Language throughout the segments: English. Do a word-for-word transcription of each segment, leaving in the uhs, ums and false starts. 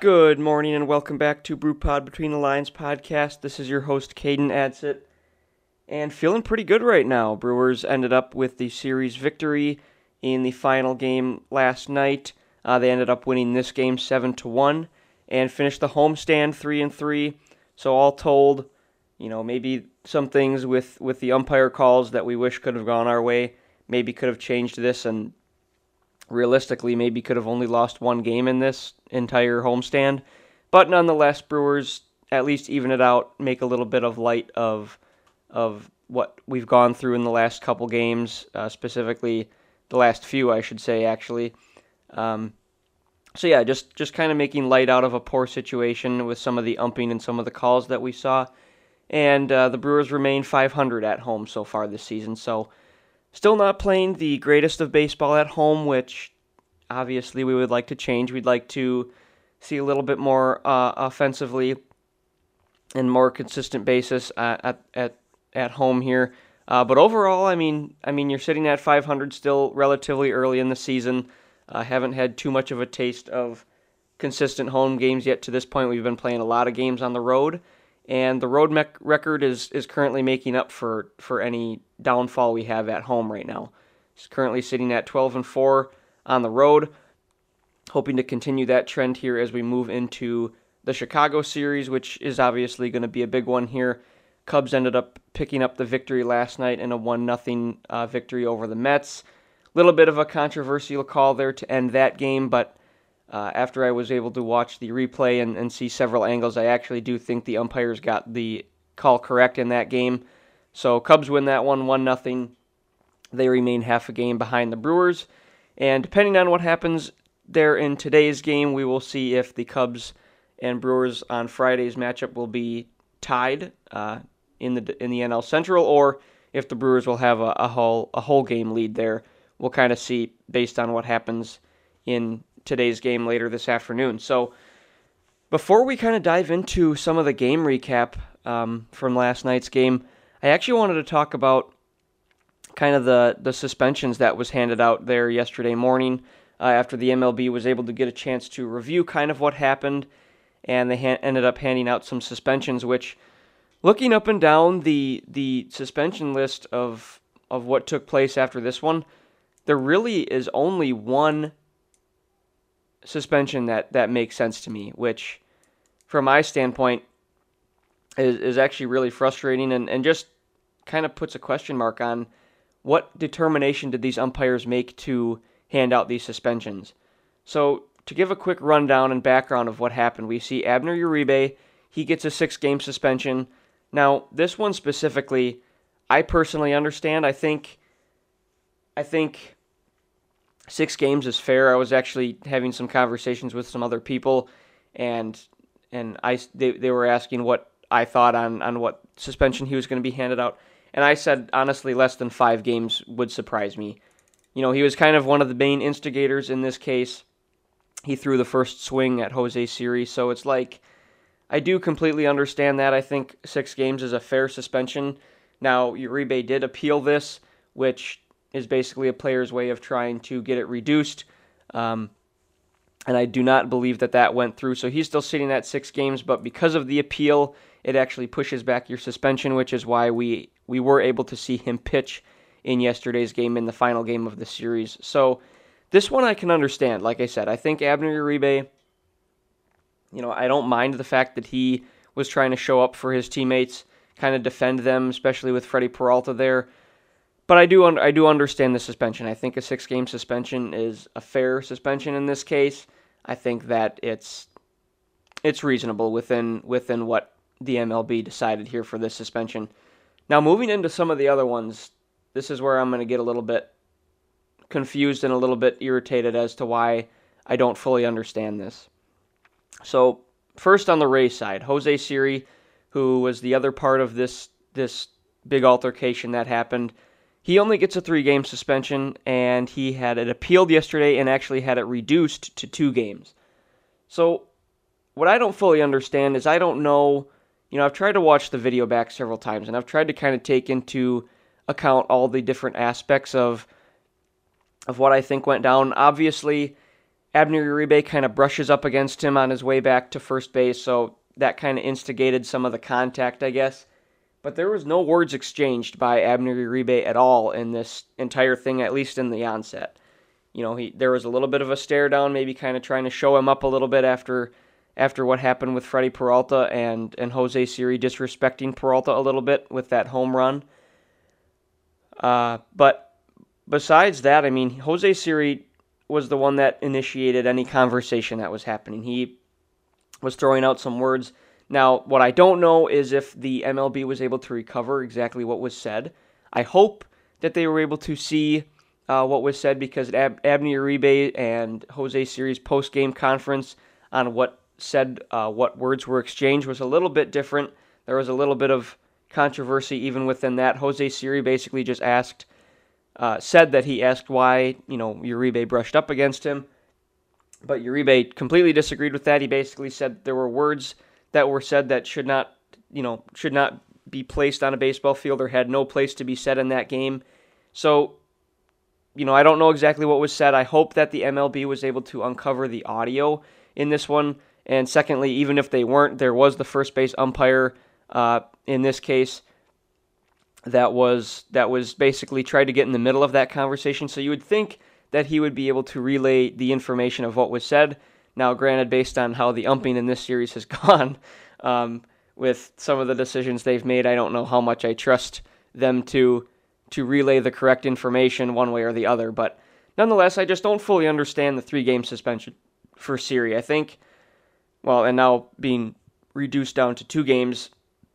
Good morning and welcome back to BrewPod Between the Lines podcast. This is your host, Caden Adsit, and feeling pretty good right now. Brewers ended up with the series victory in the final game last night. Uh, they ended up winning this game seven to one and finished the homestand three and three. So all told, you know, maybe some things with, with the umpire calls that we wish could have gone our way, maybe could have changed this, and realistically maybe could have only lost one game in this entire homestand. But nonetheless, Brewers at least even it out, make a little bit of light of of what we've gone through in the last couple games, uh, specifically the last few, I should say, actually. Um, so yeah, just, just kind of making light out of a poor situation with some of the umping and some of the calls that we saw. And uh, the Brewers remain five hundred at home so far this season, so still not playing the greatest of baseball at home, which obviously we would like to change. We'd like to see a little bit more uh, offensively and more consistent basis at at at home here. Uh, but overall, I mean, I mean, you're sitting at five hundred still relatively early in the season. Uh, haven't had too much of a taste of consistent home games yet to this point. We've been playing a lot of games on the road, and the road mec- record is is currently making up for, for any downfall we have at home right now. It's currently sitting at twelve and four on the road, hoping to continue that trend here as we move into the Chicago series, which is obviously going to be a big one here. Cubs ended up picking up the victory last night in a one nothing uh, victory over the Mets. Little bit of a controversial call there to end that game, but uh, after I was able to watch the replay and, and see several angles, I actually do think the umpires got the call correct in that game. So Cubs win that one one nothing. They remain half a game behind the Brewers. And depending on what happens there in today's game, we will see if the Cubs and Brewers on Friday's matchup will be tied uh, in the in the N L Central, or if the Brewers will have a, a whole a whole game lead there. We'll kind of see based on what happens in today's game later this afternoon. So before we kind of dive into some of the game recap um, from last night's game, I actually wanted to talk about kind of the, the suspensions that was handed out there yesterday morning uh, after the M L B was able to get a chance to review kind of what happened, and they ha- ended up handing out some suspensions, which, looking up and down the the suspension list of of what took place after this one, there really is only one suspension that, that makes sense to me, which, from my standpoint, is, is actually really frustrating and, and just kind of puts a question mark on what determination did these umpires make to hand out these suspensions. So, to give a quick rundown and background of what happened, we see Abner Uribe, he gets a six-game suspension. Now, this one specifically, I personally understand. I think I think six games is fair. I was actually having some conversations with some other people, and and I they, they were asking what I thought on, on what suspension he was going to be handed out. And I said, honestly, less than five games would surprise me. You know, he was kind of one of the main instigators in this case. He threw the first swing at Jose Siri, so it's like, I do completely understand that. I think six games is a fair suspension. Now, Uribe did appeal this, which is basically a player's way of trying to get it reduced. Um, and I do not believe that that went through. So he's still sitting at six games, but because of the appeal, it actually pushes back your suspension, which is why we, we were able to see him pitch in yesterday's game, in the final game of the series. So this one I can understand. Like I said, I think Abner Uribe, you know, I don't mind the fact that he was trying to show up for his teammates, kind of defend them, especially with Freddie Peralta there. But I do un- I do understand the suspension. I think a six-game suspension is a fair suspension in this case. I think that it's it's reasonable within within what the M L B decided here for this suspension. Now, moving into some of the other ones, this is where I'm going to get a little bit confused and a little bit irritated as to why I don't fully understand this. So, first on the Rays side, Jose Siri, who was the other part of this this big altercation that happened, he only gets a three-game suspension, and he had it appealed yesterday and actually had it reduced to two games. So, what I don't fully understand is I don't know, you know, I've tried to watch the video back several times, and I've tried to kind of take into account all the different aspects of of what I think went down. Obviously, Abner Uribe kind of brushes up against him on his way back to first base, so that kind of instigated some of the contact, I guess. But there was no words exchanged by Abner Uribe at all in this entire thing, at least in the onset. You know, he there was a little bit of a stare down, maybe kind of trying to show him up a little bit after after what happened with Freddie Peralta and, and Jose Siri disrespecting Peralta a little bit with that home run. Uh, but besides that, I mean, Jose Siri was the one that initiated any conversation that was happening. He was throwing out some words. Now, what I don't know is if the M L B was able to recover exactly what was said. I hope that they were able to see uh, what was said, because Ab- Abner Uribe and Jose Siri's post-game conference on what said uh, what words were exchanged was a little bit different. There was a little bit of controversy even within that. Jose Siri basically just asked, uh, said that he asked why, you know, Uribe brushed up against him, but Uribe completely disagreed with that. He basically said there were words that were said that should not, you know, should not be placed on a baseball field or had no place to be said in that game. So, you know, I don't know exactly what was said. I hope that the M L B was able to uncover the audio in this one. And secondly, even if they weren't, there was the first base umpire uh, in this case that was that was basically tried to get in the middle of that conversation. So you would think that he would be able to relay the information of what was said. Now, granted, based on how the umping in this series has gone, um, with some of the decisions they've made, I don't know how much I trust them to to relay the correct information one way or the other. But nonetheless, I just don't fully understand the three-game suspension for Siri. I think, well, and now being reduced down to two games,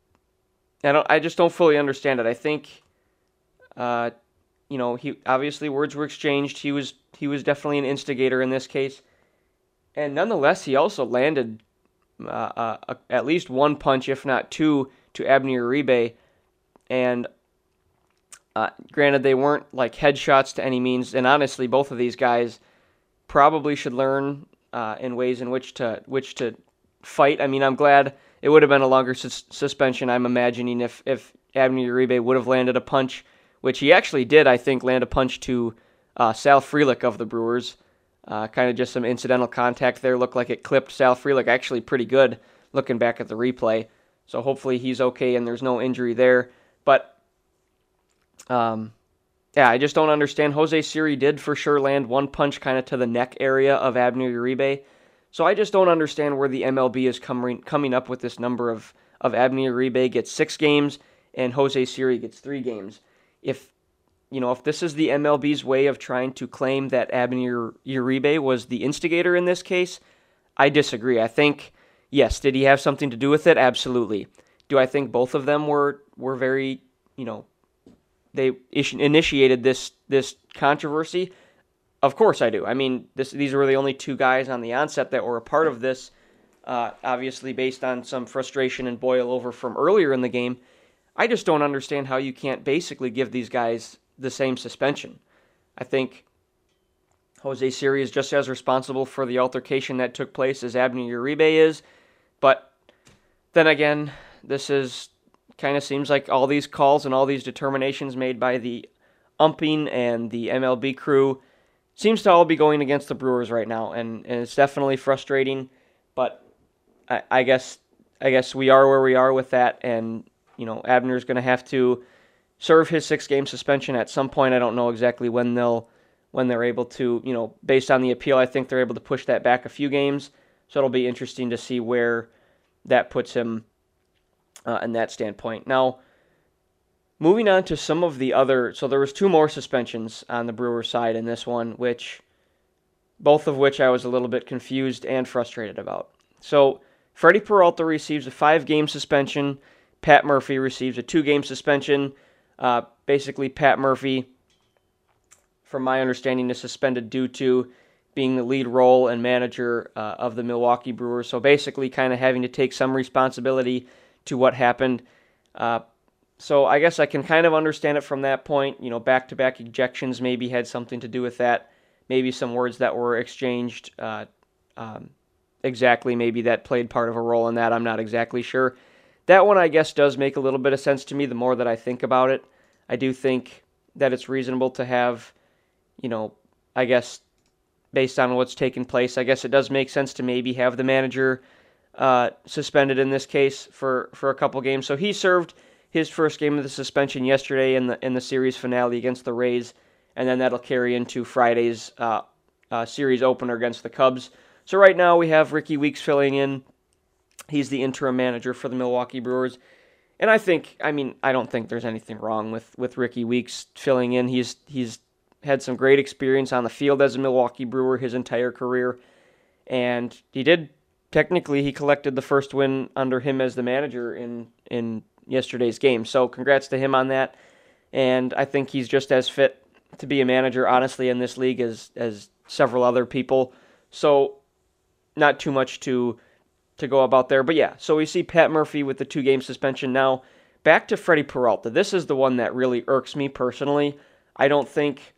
I don't. I just don't fully understand it. I think, uh, you know, he obviously words were exchanged. He was he was definitely an instigator in this case, and nonetheless, he also landed uh, uh, at least one punch, if not two, to Abner Uribe, and uh, granted, they weren't like headshots to any means. And honestly, both of these guys probably should learn uh, in ways in which to which to fight. I mean, I'm glad. It would have been a longer sus- suspension, I'm imagining, if, if Abner Uribe would have landed a punch, which he actually did, I think, land a punch to uh, Sal Frelick of the Brewers. Uh, kind of just some incidental contact there. Looked like it clipped Sal Frelick actually pretty good, looking back at the replay. So hopefully he's okay and there's no injury there. But, um, yeah, I just don't understand. Jose Siri did for sure land one punch kind of to the neck area of Abner Uribe. So I just don't understand where the M L B is coming coming up with this number of, of Abner Uribe gets six games and Jose Siri gets three games. If you know if this is the M L B's way of trying to claim that Abner Uribe was the instigator in this case, I disagree. I think, yes, did he have something to do with it? Absolutely. Do I think both of them were were very, you know, they initiated this this controversy? Of course I do. I mean, this, these were the only two guys on the onset that were a part of this, uh, obviously based on some frustration and boil over from earlier in the game. I just don't understand how you can't basically give these guys the same suspension. I think Jose Siri is just as responsible for the altercation that took place as Abner Uribe is, but then again, this is kind of seems like all these calls and all these determinations made by the umping and the M L B crew seems to all be going against the Brewers right now, and, and it's definitely frustrating. But I, I guess I guess we are where we are with that, and you know Abner's going to have to serve his six-game suspension at some point. I don't know exactly when they'll when they're able to. You know, based on the appeal, I think they're able to push that back a few games. So it'll be interesting to see where that puts him uh, in that standpoint. Now, moving on to some of the other, so there was two more suspensions on the Brewers side in this one, which both of which I was a little bit confused and frustrated about. So Freddie Peralta receives a five-game suspension. Pat Murphy receives a two-game suspension. Uh, basically, Pat Murphy, from my understanding, is suspended due to being the lead role and manager uh, of the Milwaukee Brewers. So basically, kind of having to take some responsibility to what happened. Uh, So I guess I can kind of understand it from that point. You know, back-to-back ejections maybe had something to do with that. Maybe some words that were exchanged uh, um, exactly. Maybe that played part of a role in that. I'm not exactly sure. That one, I guess, does make a little bit of sense to me the more that I think about it. I do think that it's reasonable to have, you know, I guess, based on what's taken place. I guess it does make sense to maybe have the manager uh, suspended in this case for, for a couple games. So he served his first game of the suspension yesterday in the in the series finale against the Rays, and then that'll carry into Friday's uh, uh, series opener against the Cubs. So right now we have Rickie Weeks filling in. He's the interim manager for the Milwaukee Brewers. And I think, I mean, I don't think there's anything wrong with, with Rickie Weeks filling in. He's he's had some great experience on the field as a Milwaukee Brewer his entire career. And he did, technically, he collected the first win under him as the manager in, in yesterday's game. So congrats to him on that. And I think he's just as fit to be a manager, honestly, in this league as, as several other people. So not too much to... to go about there. But yeah, so we see Pat Murphy with the two-game suspension. Now, back to Freddie Peralta. This is the one that really irks me personally. I don't think,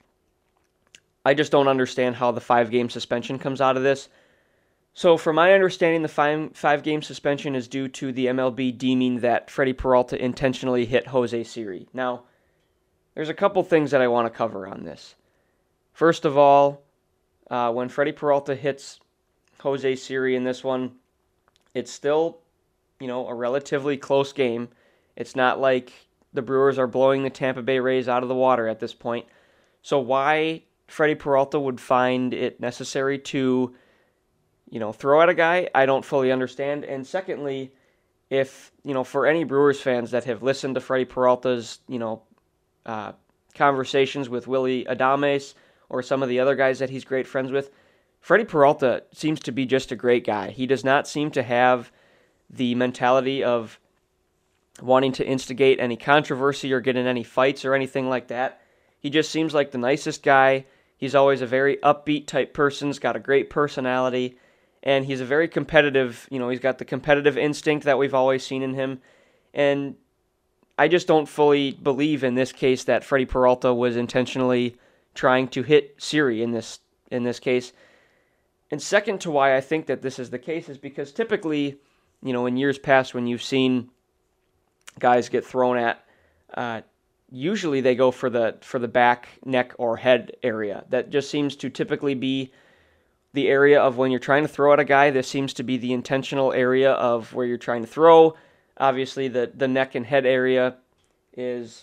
I just don't understand how the five-game suspension comes out of this. So from my understanding, the five, five-game suspension is due to the M L B deeming that Freddie Peralta intentionally hit Jose Siri. Now, there's a couple things that I want to cover on this. First of all, uh, when Freddie Peralta hits Jose Siri in this one, it's still, you know, a relatively close game. It's not like the Brewers are blowing the Tampa Bay Rays out of the water at this point. So why Freddie Peralta would find it necessary to, you know, throw at a guy, I don't fully understand. And secondly, if, you know, for any Brewers fans that have listened to Freddie Peralta's, you know, uh, conversations with Willy Adames or some of the other guys that he's great friends with, Freddie Peralta seems to be just a great guy. He does not seem to have the mentality of wanting to instigate any controversy or get in any fights or anything like that. He just seems like the nicest guy. He's always a very upbeat type person. He's got a great personality, and he's a very competitive, you know, he's got the competitive instinct that we've always seen in him. And I just don't fully believe in this case that Freddie Peralta was intentionally trying to hit Siri in this in this case. And second to why I think that this is the case is because typically, you know, in years past when you've seen guys get thrown at, uh, usually they go for the for the back, neck, or head area. That just seems to typically be the area of when you're trying to throw at a guy. This seems to be the intentional area of where you're trying to throw. Obviously, the, the neck and head area is,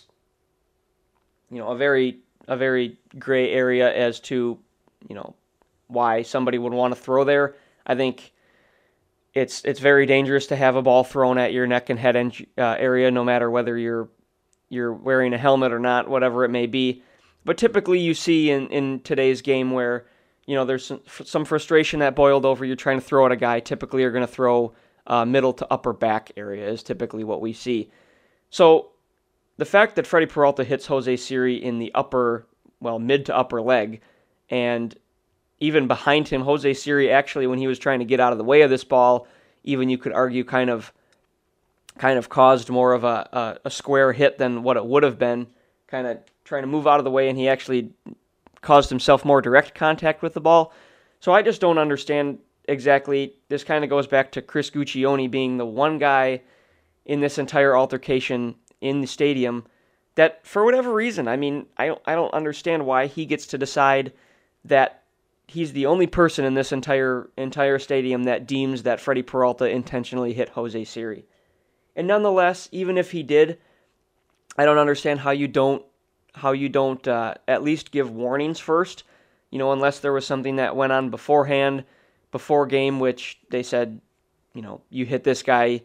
you know, a very a very gray area as to, you know, why somebody would want to throw there. I think it's it's very dangerous to have a ball thrown at your neck and head uh, area, no matter whether you're you're wearing a helmet or not, whatever it may be. But typically you see in, in today's game where, you know, there's some, some frustration that boiled over, you're trying to throw at a guy, typically you're going to throw uh, middle to upper back area is typically what we see. So the fact that Freddie Peralta hits Jose Siri in the upper, well, mid to upper leg, and even behind him, Jose Siri actually, when he was trying to get out of the way of this ball, even you could argue kind of kind of caused more of a, a, a square hit than what it would have been, kind of trying to move out of the way, and he actually caused himself more direct contact with the ball. So I just don't understand exactly. This kind of goes back to Chris Guccione being the one guy in this entire altercation in the stadium that, for whatever reason, I mean, I don't, I don't understand why he gets to decide that he's the only person in this entire entire stadium that deems that Freddie Peralta intentionally hit Jose Siri. And nonetheless, even if he did, I don't understand how you don't how you don't uh, at least give warnings first. You know, unless there was something that went on beforehand, before game, which they said, you know, you hit this guy,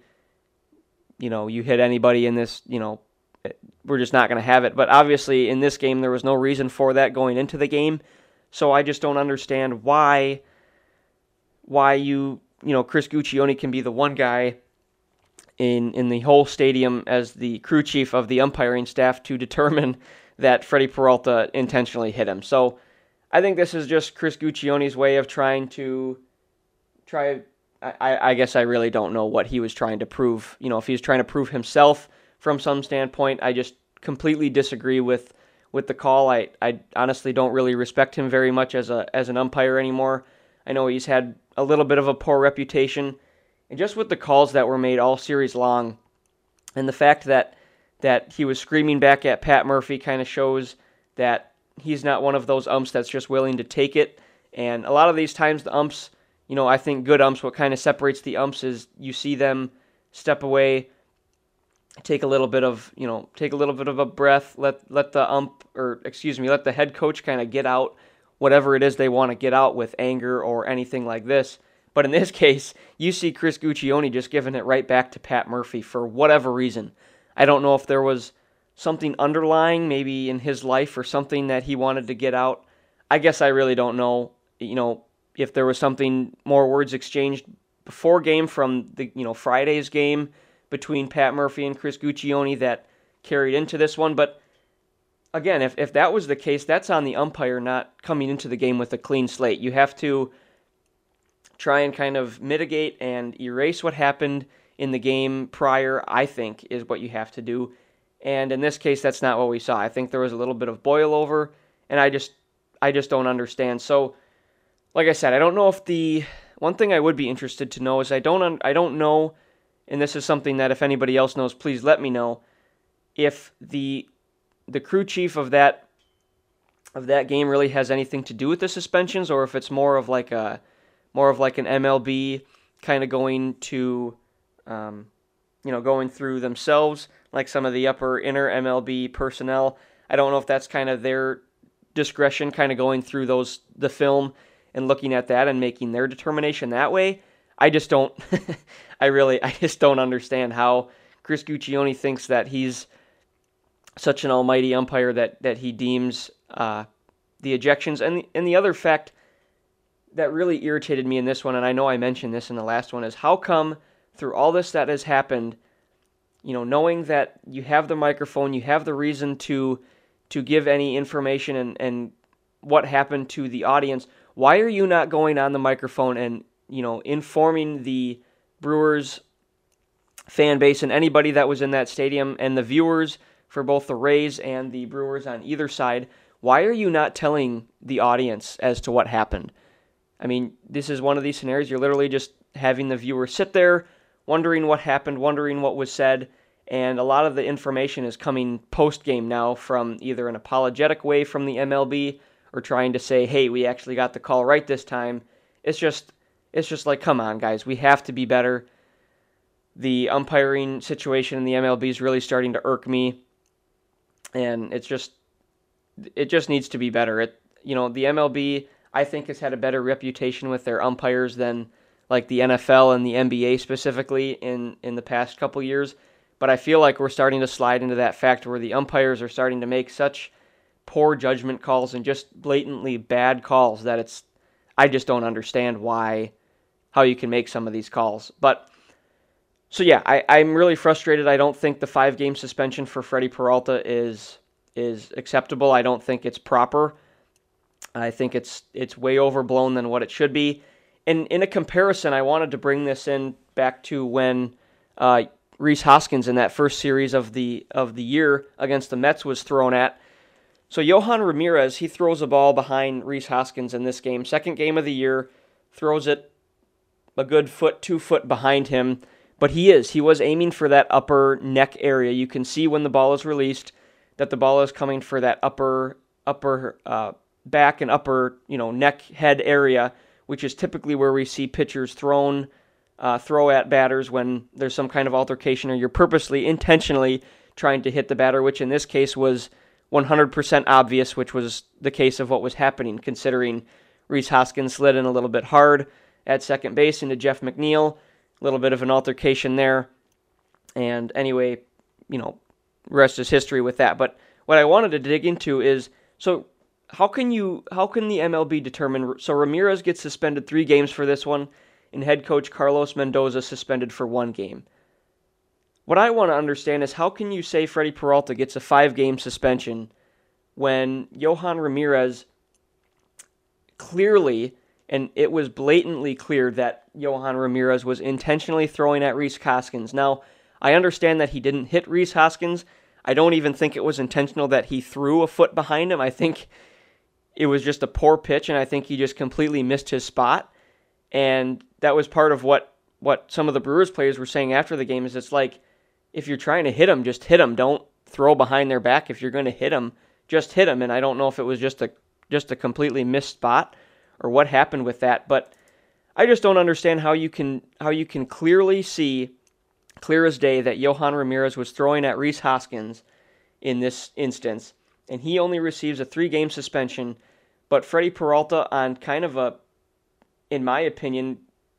you know, you hit anybody in this, you know, we're just not going to have it. But obviously, in this game, there was no reason for that going into the game. So I just don't understand why why you, you know, Chris Guccione can be the one guy in in the whole stadium as the crew chief of the umpiring staff to determine that Freddie Peralta intentionally hit him. So I think this is just Chris Guccione's way of trying to try. I, I guess I really don't know what he was trying to prove. You know, if he was trying to prove himself from some standpoint, I just completely disagree with with the call. I, I honestly don't really respect him very much as a as an umpire anymore. I know he's had a little bit of a poor reputation. And just with the calls that were made all series long, and the fact that that he was screaming back at Pat Murphy kind of shows that he's not one of those umps that's just willing to take it And a lot of these times the umps, you know, I think good umps, what kind of separates the umps is you see them step away, take a little bit of, you know, take a little bit of a breath, let let the ump, or excuse me, let the head coach kind of get out whatever it is they want to get out with anger or anything like this. But in this case, you see Chris Guccione just giving it right back to Pat Murphy for whatever reason. I don't know if there was something underlying maybe in his life or something that he wanted to get out. I guess I really don't know, you know, if there was something, more words exchanged before game from the, you know, Friday's game between Pat Murphy and Chris Guccione that carried into this one. But again, if, if that was the case, that's on the umpire not coming into the game with a clean slate. You have to try and kind of mitigate and erase what happened in the game prior, I think, is what you have to do. And in this case, that's not what we saw. I think there was a little bit of boil over, and I just I just don't understand. So, like I said, I don't know if the one thing I would be interested to know is I don't I don't know, and this is something that if anybody else knows, please let me know, if the the crew chief of that of that game really has anything to do with the suspensions, or if it's more of like a more of like an M L B kind of going to, um, you know, going through themselves, like some of the upper inner M L B personnel. I don't know if that's kind of their discretion, kind of going through those the film and looking at that and making their determination that way. I just don't, I really, I just don't understand how Chris Guccione thinks that he's such an almighty umpire that, that he deems uh, the ejections. And the, and the other fact that really irritated me in this one, and I know I mentioned this in the last one, is how come through all this that has happened, you know, knowing that you have the microphone, you have the reason to to give any information and, and what happened to the audience, why are you not going on the microphone and, you know, informing the Brewers fan base and anybody that was in that stadium and the viewers for both the Rays and the Brewers on either side, why are you not telling the audience as to what happened? I mean, this is one of these scenarios. You're literally just having the viewer sit there, wondering what happened, wondering what was said, and a lot of the information is coming post-game now from either an apologetic way from the M L B or trying to say, hey, we actually got the call right this time. It's just, it's just like, come on, guys, we have to be better. The umpiring situation in the M L B is really starting to irk me, and it's just, it just needs to be better. It, you know, the M L B, I think, has had a better reputation with their umpires than like the N F L and the N B A specifically in, in the past couple years. But I feel like we're starting to slide into that factor where the umpires are starting to make such poor judgment calls and just blatantly bad calls that it's, I just don't understand why, how you can make some of these calls. But, so yeah, I, I'm really frustrated. I don't think the five-game suspension for Freddie Peralta is is acceptable. I don't think it's proper. I think it's it's way overblown than what it should be. And in a comparison, I wanted to bring this in back to when uh, Rhys Hoskins in that first series of the of the year against the Mets was thrown at. So Johan Ramirez, he throws a ball behind Rhys Hoskins in this game, second game of the year, throws it a good foot, two foot behind him. But he is, he was aiming for that upper neck area. You can see when the ball is released that the ball is coming for that upper upper uh, back and upper, you know, neck head area, which is typically where we see pitchers thrown, uh, throw at batters when there's some kind of altercation or you're purposely, intentionally trying to hit the batter, which in this case was one hundred percent obvious, which was the case of what was happening, considering Rhys Hoskins slid in a little bit hard at second base into Jeff McNeil, a little bit of an altercation there, and anyway, you know, rest is history with that. But what I wanted to dig into is, so How can you? How can the M L B determine? So Ramirez gets suspended three games for this one, and head coach Carlos Mendoza suspended for one game. What I want to understand is how can you say Freddie Peralta gets a five-game suspension when Johan Ramirez clearly, and it was blatantly clear that Johan Ramirez was intentionally throwing at Rhys Hoskins. Now, I understand that he didn't hit Rhys Hoskins. I don't even think it was intentional that he threw a foot behind him. I think it was just a poor pitch, and I think he just completely missed his spot. And that was part of what, what some of the Brewers players were saying after the game, is it's like, if you're trying to hit them, just hit them. Don't throw behind their back. If you're going to hit them, just hit them. And I don't know if it was just a just a completely missed spot or what happened with that, but I just don't understand how you can how you can clearly see, clear as day, that Yohan Ramirez was throwing at Rhys Hoskins in this instance, and he only receives a three-game suspension, but Freddie Peralta, on kind of a, in my opinion,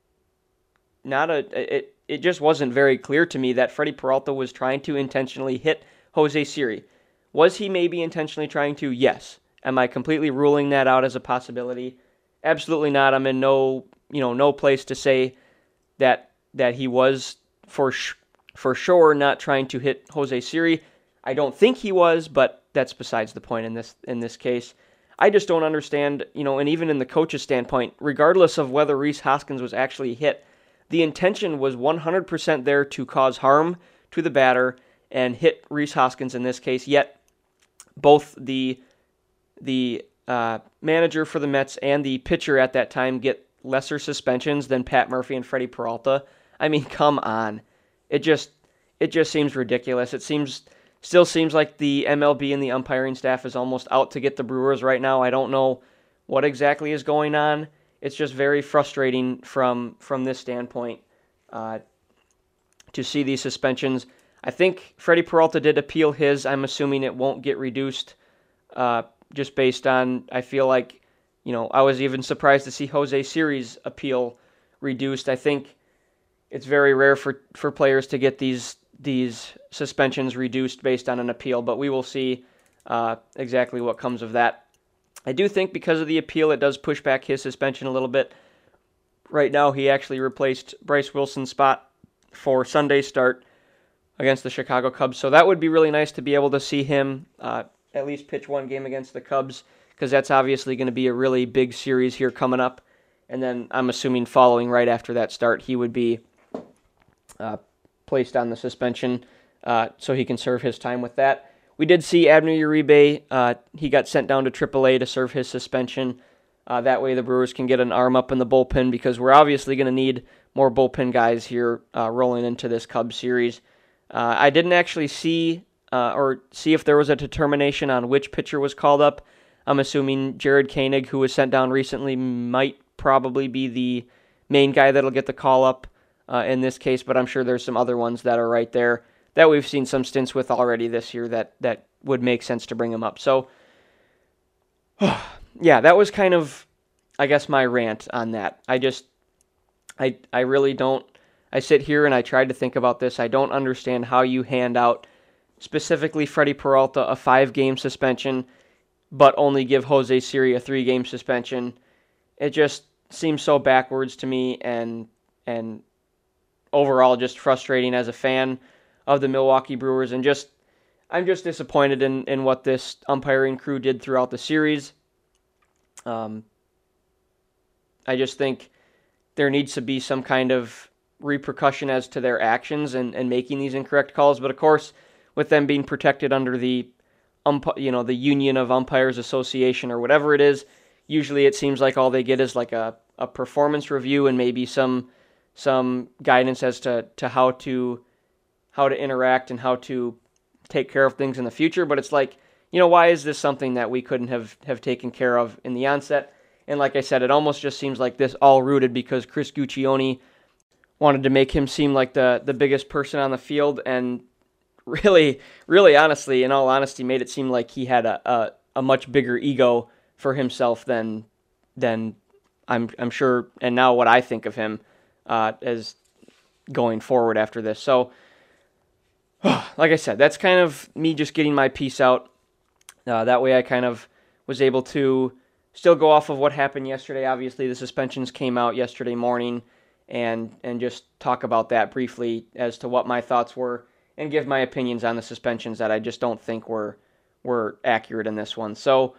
not a it it just wasn't very clear to me that Freddie Peralta was trying to intentionally hit Jose Siri. Was he maybe intentionally trying to? Yes. Am I completely ruling that out as a possibility? Absolutely not. I'm in no, you know, no place to say that that he was for sh- for sure not trying to hit Jose Siri. I don't think he was, but that's besides the point in this in this case. I just don't understand, you know, and even in the coach's standpoint, regardless of whether Rhys Hoskins was actually hit, the intention was one hundred percent there to cause harm to the batter and hit Rhys Hoskins in this case. Yet both the the uh, manager for the Mets and the pitcher at that time get lesser suspensions than Pat Murphy and Freddie Peralta. I mean, come on. It just it just seems ridiculous. It seems still seems like the M L B and the umpiring staff is almost out to get the Brewers right now. I don't know what exactly is going on. It's just very frustrating from from this standpoint uh, to see these suspensions. I think Freddie Peralta did appeal his. I'm assuming it won't get reduced uh, just based on, I feel like, you know, I was even surprised to see Jose Siri's appeal reduced. I think it's very rare for, for players to get these these suspensions reduced based on an appeal, but we will see uh, exactly what comes of that. I do think because of the appeal, it does push back his suspension a little bit. Right now, he actually replaced Bryce Wilson's spot for Sunday's start against the Chicago Cubs, so that would be really nice to be able to see him uh, at least pitch one game against the Cubs, because that's obviously going to be a really big series here coming up. And then I'm assuming following right after that start, he would be uh, placed on the suspension uh, so he can serve his time with that. We did see Abner Uribe. Uh, he got sent down to triple A to serve his suspension. Uh, that way the Brewers can get an arm up in the bullpen, because we're obviously going to need more bullpen guys here uh, rolling into this Cubs series. Uh, I didn't actually see uh, or see if there was a determination on which pitcher was called up. I'm assuming Jared Koenig, who was sent down recently, might probably be the main guy that'll get the call up uh, in this case, but I'm sure there's some other ones that are right there that we've seen some stints with already this year that, that would make sense to bring him up. So, yeah, that was kind of, I guess, my rant on that. I just, I, I really don't, I sit here and I tried to think about this. I don't understand how you hand out, specifically Freddie Peralta, a five-game suspension, but only give Jose Siri a three-game suspension. It just seems so backwards to me, and and overall just frustrating as a fan of the Milwaukee Brewers, and just I'm just disappointed in, in what this umpiring crew did throughout the series. Um, I just think there needs to be some kind of repercussion as to their actions and, and making these incorrect calls, but of course, with them being protected under the ump- you know, the Union of Umpires Association or whatever it is, usually it seems like all they get is like a, a performance review and maybe some some guidance as to, to how to how to interact and how to take care of things in the future. But it's like, you know, why is this something that we couldn't have, have taken care of in the onset? And like I said, it almost just seems like this all rooted because Chris Guccione wanted to make him seem like the, the biggest person on the field, and really, really honestly, in all honesty, made it seem like he had a, a, a much bigger ego for himself than than I'm I'm sure, and now what I think of him uh, as going forward after this. So, like I said, that's kind of me just getting my piece out. Uh, that way I kind of was able to still go off of what happened yesterday. Obviously, the suspensions came out yesterday morning, and and just talk about that briefly as to what my thoughts were, and give my opinions on the suspensions that I just don't think were were accurate in this one. So,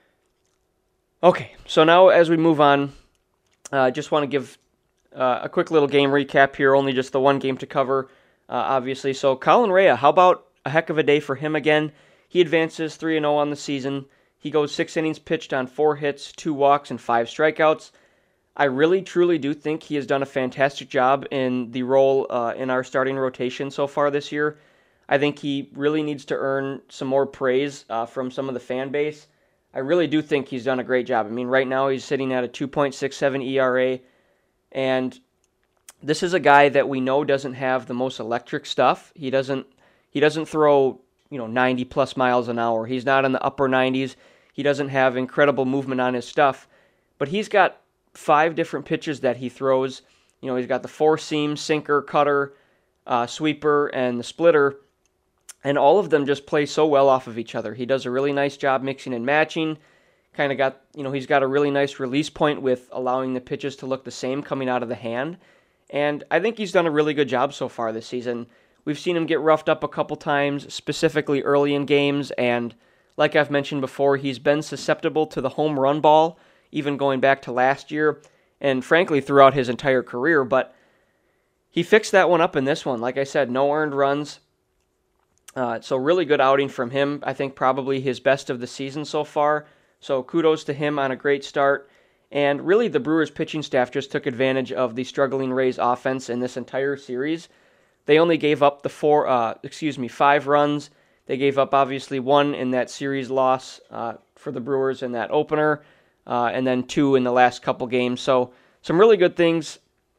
okay, so now as we move on, I uh, just want to give uh, a quick little game recap here, only just the one game to cover, uh, obviously. So, Colin Rea, how about a heck of a day for him again? He advances three and oh on the season. He goes six innings pitched on four hits, two walks, and five strikeouts. I really, truly do think he has done a fantastic job in the role uh, in our starting rotation so far this year. I think he really needs to earn some more praise uh, from some of the fan base. I really do think he's done a great job. I mean, right now he's sitting at a two point six seven E R A, and this is a guy that we know doesn't have the most electric stuff. He doesn't he doesn't throw, you know, ninety plus miles an hour. He's not in the upper nineties. He doesn't have incredible movement on his stuff, but he's got five different pitches that he throws. You know, he's got the four seam, sinker, cutter, uh, sweeper, and the splitter, and all of them just play so well off of each other. He does a really nice job mixing and matching. Kind of got, you know, he's got a really nice release point with allowing the pitches to look the same coming out of the hand. And I think he's done a really good job so far this season. We've seen him get roughed up a couple times, specifically early in games, and like I've mentioned before, he's been susceptible to the home run ball, even going back to last year, and frankly throughout his entire career, but he fixed that one up in this one. Like I said, no earned runs, uh, so really good outing from him. I think probably his best of the season so far, so kudos to him on a great start. And really, the Brewers pitching staff just took advantage of the struggling Rays offense in this entire series. They only gave up the four, uh, excuse me, five runs. They gave up obviously one in that series loss uh, for the Brewers in that opener, uh, and then two in the last couple games. So some really good things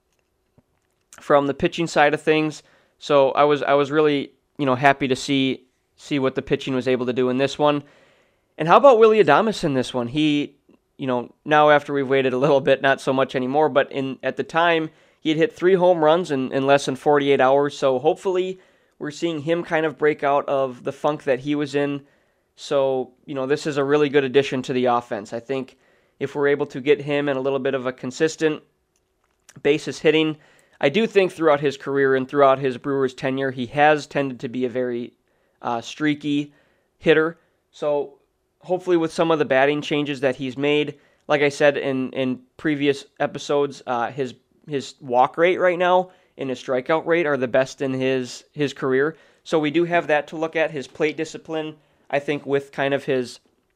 from the pitching side of things. So I was I was really you know happy to see see what the pitching was able to do in this one. And how about Willy Adames in this one? He You know, now after we've waited a little bit, not so much anymore, but in at the time, he had hit three home runs in, in less than forty-eight hours, so hopefully we're seeing him kind of break out of the funk that he was in. So, you know, this is a really good addition to the offense. I think if we're able to get him and a little bit of a consistent basis hitting, I do think throughout his career and throughout his Brewers tenure, he has tended to be a very uh, streaky hitter. So hopefully with some of the batting changes that he's made, like I said in, in previous episodes, uh, his his walk rate right now and his strikeout rate are the best in his, his career. So we do have that to look at. His plate discipline, I think with kind of his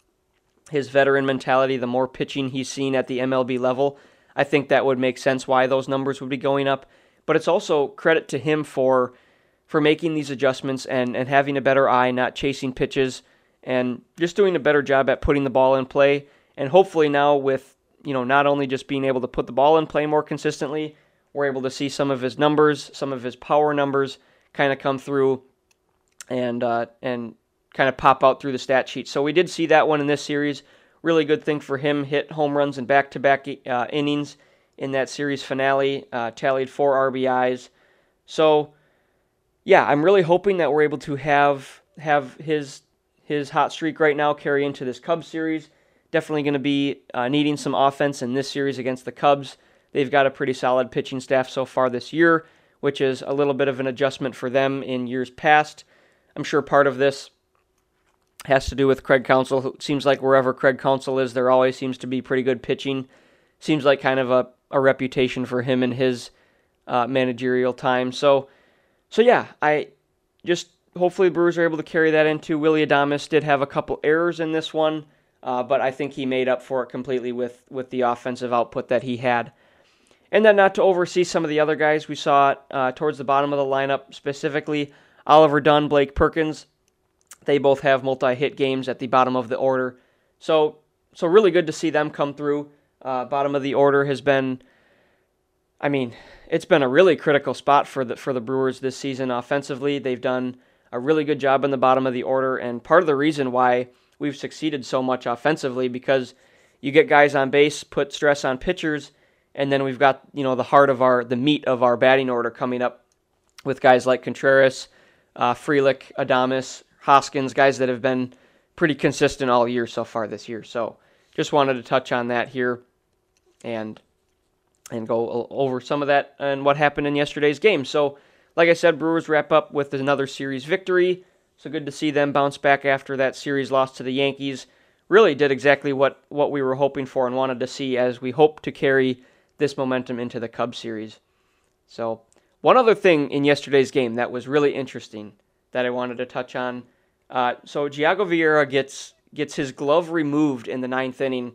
his veteran mentality, the more pitching he's seen at the M L B level, I think that would make sense why those numbers would be going up. But it's also credit to him for for making these adjustments and, and having a better eye, not chasing pitches, and just doing a better job at putting the ball in play. And hopefully now with, you know, not only just being able to put the ball in play more consistently, we're able to see some of his numbers, some of his power numbers kind of come through and uh, and kind of pop out through the stat sheet. So we did see that one in this series. Really good thing for him. Hit home runs in back-to-back uh, innings in that series finale. Uh, tallied four R B Is. So, yeah, I'm really hoping that we're able to have have his his hot streak right now carry into this Cubs series. Definitely going to be uh, needing some offense in this series against the Cubs. They've got a pretty solid pitching staff so far this year, which is a little bit of an adjustment for them in years past. I'm sure part of this has to do with Craig Counsell. It seems like wherever Craig Counsell is, there always seems to be pretty good pitching. Seems like kind of a, a reputation for him in his uh, managerial time. So, so yeah, I just hopefully the Brewers are able to carry that into. Willy Adames did have a couple errors in this one, uh, but I think he made up for it completely with, with the offensive output that he had. And then not to oversee some of the other guys, we saw uh, towards the bottom of the lineup, specifically Oliver Dunn, Blake Perkins. They both have multi-hit games at the bottom of the order. So so really good to see them come through. Uh, bottom of the order has been, I mean, it's been a really critical spot for the for the Brewers this season offensively. They've done a really good job in the bottom of the order, and part of the reason why we've succeeded so much offensively, because you get guys on base, put stress on pitchers, and then we've got, you know, the heart of our, the meat of our batting order coming up with guys like Contreras, uh, Frelick, Adames, Hoskins, guys that have been pretty consistent all year so far this year. So just wanted to touch on that here and and go over some of that and what happened in yesterday's game. So like I said, Brewers wrap up with another series victory. So good to see them bounce back after that series loss to the Yankees. Really did exactly what, what we were hoping for and wanted to see as we hope to carry this momentum into the Cubs series. So one other thing in yesterday's game that was really interesting that I wanted to touch on. Uh, so Giago Vieira gets gets his glove removed in the ninth inning,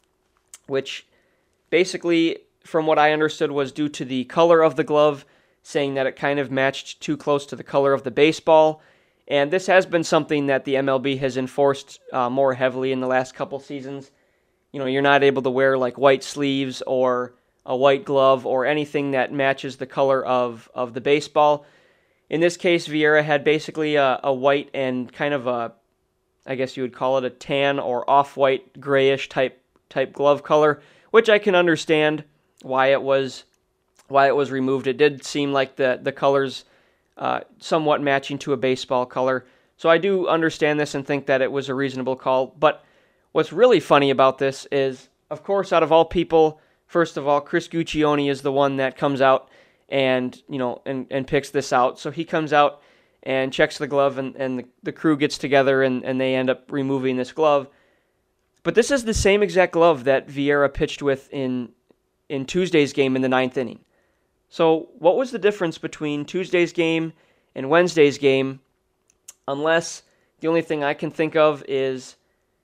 which basically, from what I understood, was due to the color of the glove, saying that it kind of matched too close to the color of the baseball. And this has been something that the M L B has enforced uh, more heavily in the last couple seasons. You know, you're not able to wear like white sleeves or a white glove or anything that matches the color of, of the baseball. In this case, Vieira had basically a, a white and kind of a, I guess you would call it a tan or off-white grayish type type glove color, which I can understand why it was why it was removed. It did seem like the the colors uh, somewhat matching to a baseball color. So I do understand this and think that it was a reasonable call. But what's really funny about this is, of course, out of all people, first of all, Chris Guccione is the one that comes out and, you know, and, and picks this out. So he comes out and checks the glove, and, and the, the crew gets together, and, and they end up removing this glove. But this is the same exact glove that Vieira pitched with in in Tuesday's game in the ninth inning. So what was the difference between Tuesday's game and Wednesday's game? Unless the only thing I can think of is,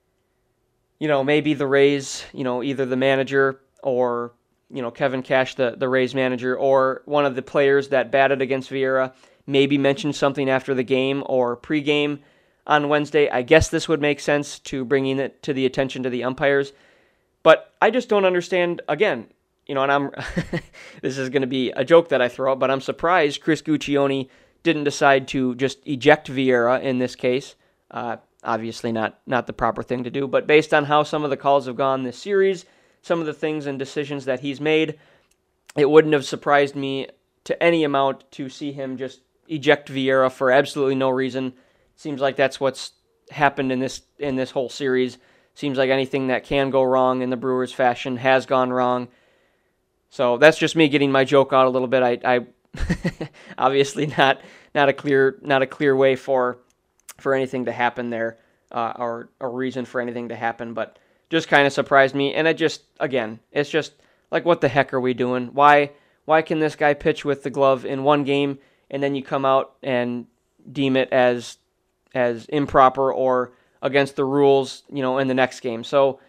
you know, maybe the Rays, you know, either the manager or, you know, Kevin Cash, the, the Rays manager, or one of the players that batted against Vieira maybe mentioned something after the game or pregame on Wednesday. I guess this would make sense to bringing it to the attention to the umpires. But I just don't understand, again, you know, and I'm this is going to be a joke that I throw out, but I'm surprised Chris Guccione didn't decide to just eject Vieira in this case. Uh, obviously not, not the proper thing to do, but based on how some of the calls have gone this series, some of the things and decisions that he's made, it wouldn't have surprised me to any amount to see him just eject Vieira for absolutely no reason. Seems like that's what's happened in this in this whole series. Seems like anything that can go wrong in the Brewers' fashion has gone wrong. So that's just me getting my joke out a little bit. I, I obviously not not a clear not a clear way for for anything to happen there, uh, or a reason for anything to happen, but just kind of surprised me. And it just, again, it's just like, what the heck are we doing? Why why can this guy pitch with the glove in one game, and then you come out and deem it as as improper or against the rules, you know, in the next game? So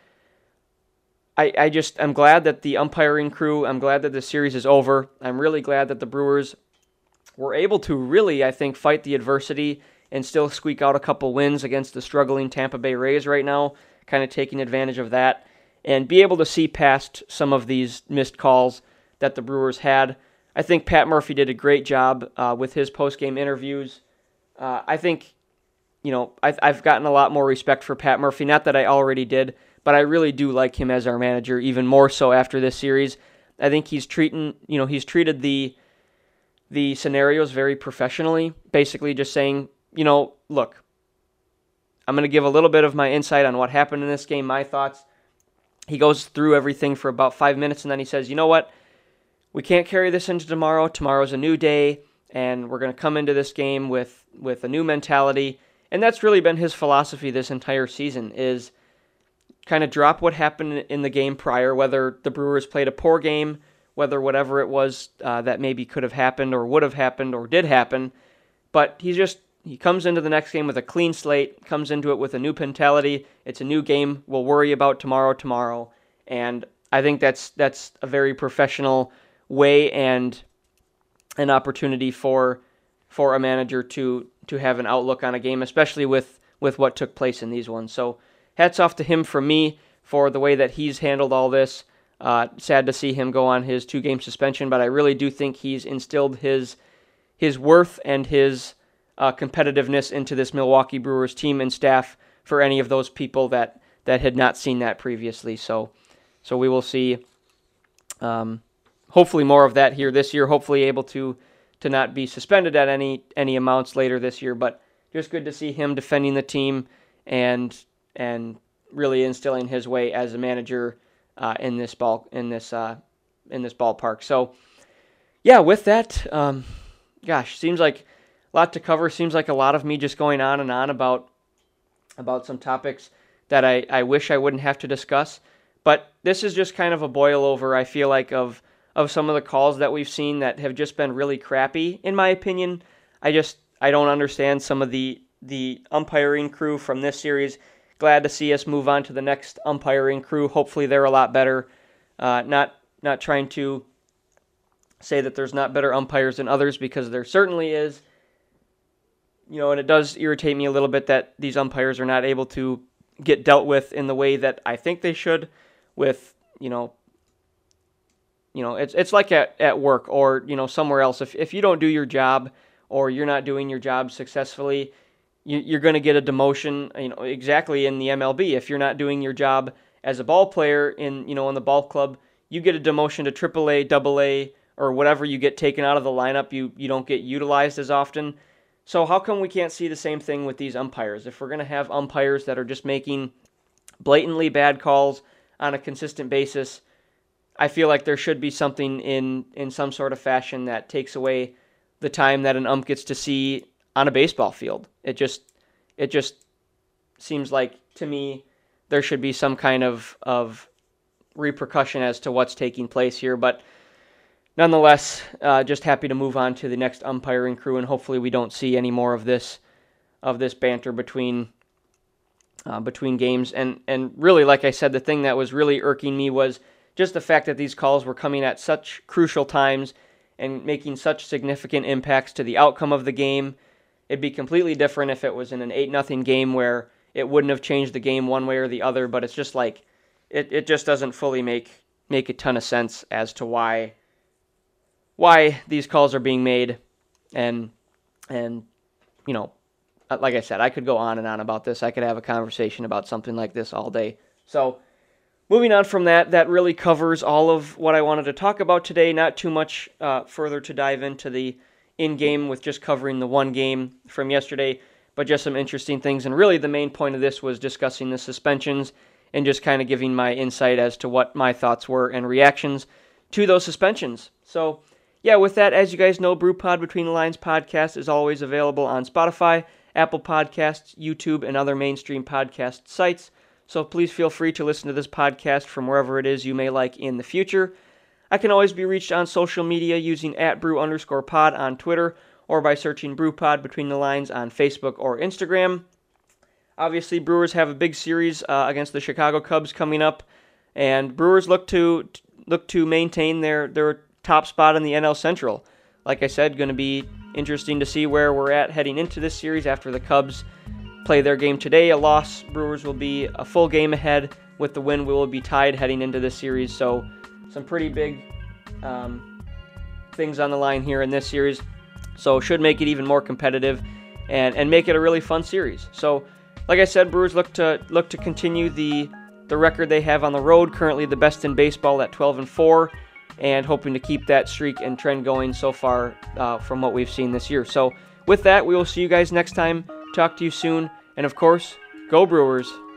I, I just, I'm glad that the umpiring crew, I'm glad that the series is over. I'm really glad that the Brewers were able to really, I think, fight the adversity and still squeak out a couple wins against the struggling Tampa Bay Rays right now, kind of taking advantage of that, and be able to see past some of these missed calls that the Brewers had. I think Pat Murphy did a great job uh, with his post-game interviews. Uh, I think, you know, I've, I've gotten a lot more respect for Pat Murphy, not that I already did, but I really do like him as our manager, even more so after this series. I think he's treating, you know, he's treated the the scenarios very professionally, basically just saying, you know, look, I'm going to give a little bit of my insight on what happened in this game, my thoughts. He goes through everything for about five minutes, and then he says, you know what, we can't carry this into tomorrow. Tomorrow's a new day, and we're going to come into this game with, with a new mentality. And that's really been his philosophy this entire season, is kind of drop what happened in the game prior, whether the Brewers played a poor game, whether whatever it was uh, that maybe could have happened or would have happened or did happen. But he just, he comes into the next game with a clean slate, comes into it with a new mentality. It's a new game. We'll worry about tomorrow tomorrow. And I think that's that's a very professional way and an opportunity for for a manager to to have an outlook on a game, especially with, with what took place in these ones. So hats off to him from me for the way that he's handled all this. Uh, sad to see him go on his two-game suspension, but I really do think he's instilled his his worth and his uh, competitiveness into this Milwaukee Brewers team and staff for any of those people that, that had not seen that previously. So, so we will see um, hopefully more of that here this year. Hopefully able to to not be suspended at any any amounts later this year, but just good to see him defending the team and and really instilling his way as a manager uh, in this ball in this uh, in this ballpark. So, yeah, with that, um, gosh, seems like a lot to cover. Seems like a lot of me just going on and on about about some topics that I, I wish I wouldn't have to discuss. But this is just kind of a boil over, I feel like, of of some of the calls that we've seen that have just been really crappy, in my opinion. I just I don't understand some of the the umpiring crew from this series. Glad to see us move on to the next umpiring crew. Hopefully they're a lot better. Uh, not not trying to say that there's not better umpires than others, because there certainly is. you know, and it does irritate me a little bit that these umpires are not able to get dealt with in the way that I think they should with, you know, you know, it's it's like at, at work or, you know, somewhere else. If if you don't do your job or you're not doing your job successfully, you, you're going to get a demotion, you know, exactly in the M L B. If you're not doing your job as a ball player in, you know, in the ball club, you get a demotion to triple A, double A, or whatever. You get taken out of the lineup. You, you don't get utilized as often. So how come we can't see the same thing with these umpires? If we're going to have umpires that are just making blatantly bad calls on a consistent basis, I feel like there should be something in, in some sort of fashion that takes away the time that an ump gets to see on a baseball field. It just it just seems like, to me, there should be some kind of, of repercussion as to what's taking place here. But nonetheless, uh, just happy to move on to the next umpiring crew, and hopefully we don't see any more of this of this banter between uh, between games. And, and really, like I said, the thing that was really irking me was just the fact that these calls were coming at such crucial times and making such significant impacts to the outcome of the game. It'd be completely different if it was in an eight nothing game where it wouldn't have changed the game one way or the other, but it's just like, it, it just doesn't fully make make a ton of sense as to why why these calls are being made. And, and you know, like I said, I could go on and on about this. I could have a conversation about something like this all day. So, moving on from that, that really covers all of what I wanted to talk about today. Not too much uh, further to dive into the in-game with just covering the one game from yesterday, but just some interesting things. And really the main point of this was discussing the suspensions and just kind of giving my insight as to what my thoughts were and reactions to those suspensions. So, yeah, with that, as you guys know, BrewPod Between the Lines podcast is always available on Spotify, Apple Podcasts, YouTube, and other mainstream podcast sites. So please feel free to listen to this podcast from wherever it is you may like in the future. I can always be reached on social media using at brew underscore pod on Twitter or by searching BrewPod Between the Lines on Facebook or Instagram. Obviously, Brewers have a big series uh, against the Chicago Cubs coming up, and Brewers look to look to maintain their, their top spot in the N L Central. Like I said, going to be interesting to see where we're at heading into this series after the Cubs play their game today. A loss, Brewers will be a full game ahead. With the win, we will be tied heading into this series. So some pretty big um, things on the line here in this series. So should make it even more competitive and, and make it a really fun series. So like I said, Brewers look to look to continue the the record they have on the road, currently the best in baseball at twelve and four, and hoping to keep that streak and trend going so far uh, from what we've seen this year. So with that, we will see you guys next time. Talk to you soon. And of course, go Brewers!